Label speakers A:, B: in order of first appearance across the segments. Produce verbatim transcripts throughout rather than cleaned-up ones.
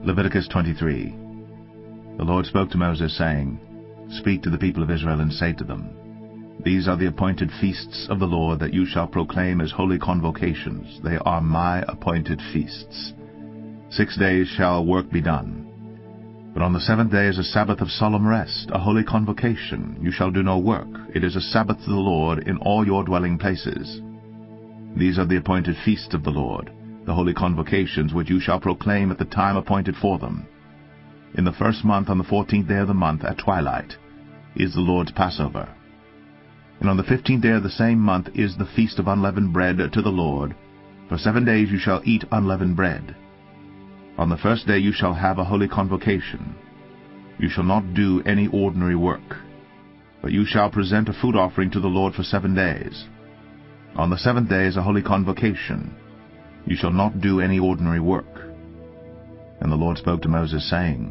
A: Leviticus twenty-three. The Lord spoke to Moses, saying, Speak to the people of Israel, and say to them, These are the appointed feasts of the Lord that you shall proclaim as holy convocations. They are my appointed feasts. Six days shall work be done. But on the seventh day is a Sabbath of solemn rest, a holy convocation. You shall do no work. It is a Sabbath to the Lord in all your dwelling places. These are the appointed feasts of the Lord, the holy convocations which you shall proclaim at the time appointed for them. In the first month, on the fourteenth day of the month, at twilight, is the Lord's Passover. And on the fifteenth day of the same month is the feast of unleavened bread to the Lord. For seven days you shall eat unleavened bread. On the first day you shall have a holy convocation. You shall not do any ordinary work, but you shall present a food offering to the Lord for seven days. On the seventh day is a holy convocation. You shall not do any ordinary work. And the Lord spoke to Moses, saying,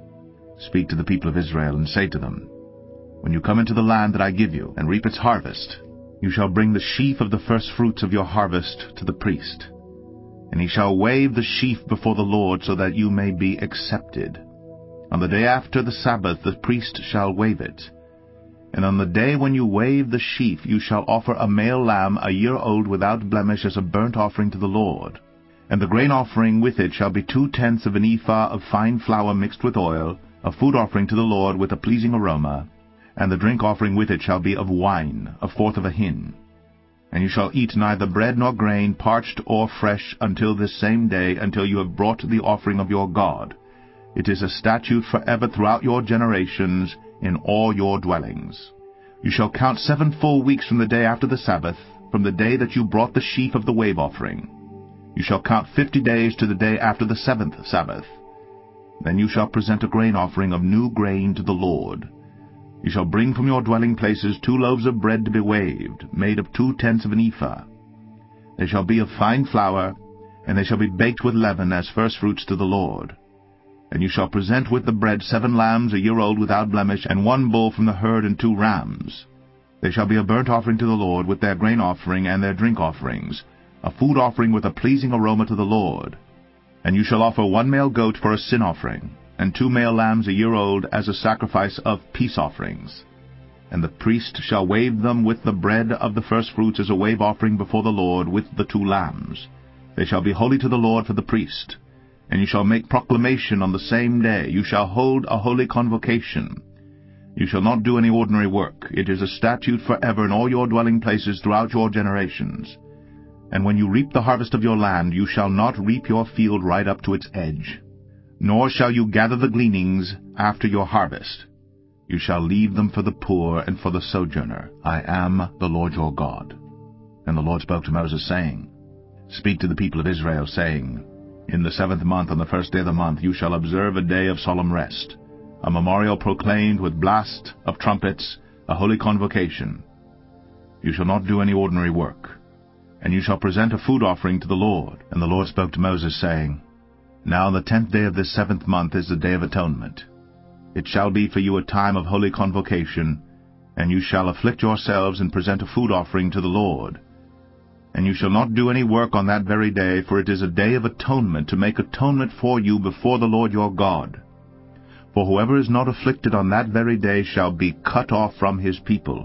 A: Speak to the people of Israel, and say to them, When you come into the land that I give you, and reap its harvest, you shall bring the sheaf of the firstfruits of your harvest to the priest. And he shall wave the sheaf before the Lord, so that you may be accepted. On the day after the Sabbath the priest shall wave it. And on the day when you wave the sheaf you shall offer a male lamb a year old without blemish as a burnt offering to the Lord. And the grain offering with it shall be two-tenths of an ephah of fine flour mixed with oil, a food offering to the Lord with a pleasing aroma. And the drink offering with it shall be of wine, a fourth of a hin. And you shall eat neither bread nor grain, parched or fresh, until this same day, until you have brought the offering of your God. It is a statute forever throughout your generations, in all your dwellings. You shall count seven full weeks from the day after the Sabbath, from the day that you brought the sheaf of the wave offering. You shall count fifty days to the day after the seventh Sabbath. Then you shall present a grain offering of new grain to the Lord. You shall bring from your dwelling places two loaves of bread to be waved, made of two-tenths of an ephah. They shall be of fine flour, and they shall be baked with leaven as firstfruits to the Lord. And you shall present with the bread seven lambs a year old without blemish, and one bull from the herd, and two rams. They shall be a burnt offering to the Lord, with their grain offering and their drink offerings, a food offering with a pleasing aroma to the Lord. And you shall offer one male goat for a sin offering, and two male lambs a year old as a sacrifice of peace offerings. And the priest shall wave them with the bread of the firstfruits as a wave offering before the Lord with the two lambs. They shall be holy to the Lord for the priest. And you shall make proclamation on the same day. You shall hold a holy convocation. You shall not do any ordinary work. It is a statute forever in all your dwelling places throughout your generations. And when you reap the harvest of your land, you shall not reap your field right up to its edge. Nor shall you gather the gleanings after your harvest. You shall leave them for the poor and for the sojourner. I am the Lord your God. And the Lord spoke to Moses, saying, Speak to the people of Israel, saying, In the seventh month, on the first day of the month, you shall observe a day of solemn rest, a memorial proclaimed with blast of trumpets, a holy convocation. You shall not do any ordinary work, and you shall present a food offering to the Lord. And the Lord spoke to Moses, saying, Now on the tenth day of this seventh month is the Day of Atonement. It shall be for you a time of holy convocation, and you shall afflict yourselves and present a food offering to the Lord. And you shall not do any work on that very day, for it is a day of atonement, to make atonement for you before the Lord your God. For whoever is not afflicted on that very day shall be cut off from his people.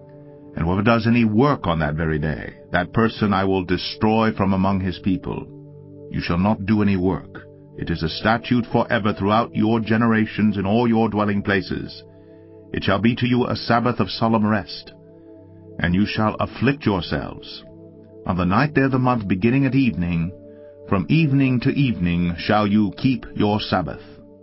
A: And whoever does any work on that very day, that person I will destroy from among his people. You shall not do any work. It is a statute forever throughout your generations in all your dwelling places. It shall be to you a Sabbath of solemn rest. And you shall afflict yourselves. On the ninth day of the month, beginning at evening, from evening to evening shall you keep your Sabbath.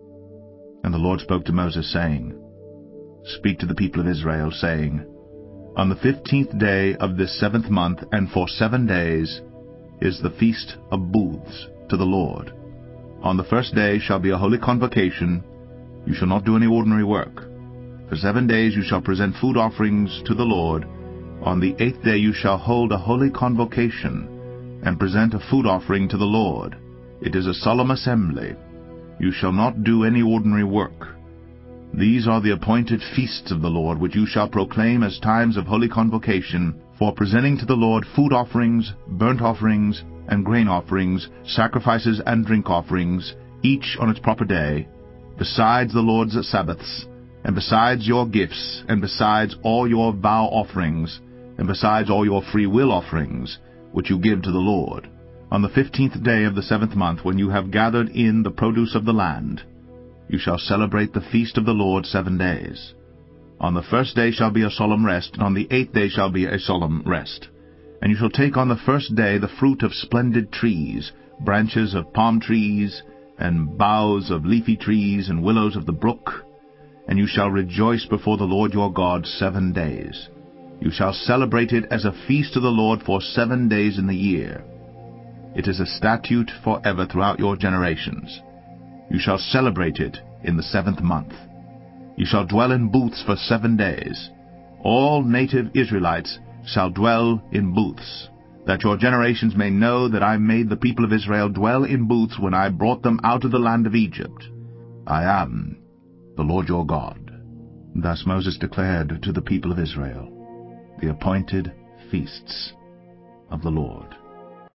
A: And the Lord spoke to Moses, saying, Speak to the people of Israel, saying, On the fifteenth day of this seventh month, and for seven days, is the feast of booths to the Lord. On the first day shall be a holy convocation. You shall not do any ordinary work. For seven days you shall present food offerings to the Lord. On the eighth day you shall hold a holy convocation, and present a food offering to the Lord. It is a solemn assembly. You shall not do any ordinary work. These are the appointed feasts of the Lord, which you shall proclaim as times of holy convocation, for presenting to the Lord food offerings, burnt offerings, and grain offerings, sacrifices and drink offerings, each on its proper day, besides the Lord's Sabbaths, and besides your gifts, and besides all your vow offerings, and besides all your free will offerings, which you give to the Lord, on the fifteenth day of the seventh month, when you have gathered in the produce of the land, you shall celebrate the feast of the Lord seven days. On the first day shall be a solemn rest, and on the eighth day shall be a solemn rest. And you shall take on the first day the fruit of splendid trees, branches of palm trees, and boughs of leafy trees, and willows of the brook, and you shall rejoice before the Lord your God seven days. You shall celebrate it as a feast to the Lord for seven days in the year. It is a statute forever throughout your generations. You shall celebrate it in the seventh month. You shall dwell in booths for seven days. All native Israelites shall dwell in booths, that your generations may know that I made the people of Israel dwell in booths when I brought them out of the land of Egypt. I am the Lord your God. Thus Moses declared to the people of Israel the appointed feasts of the Lord.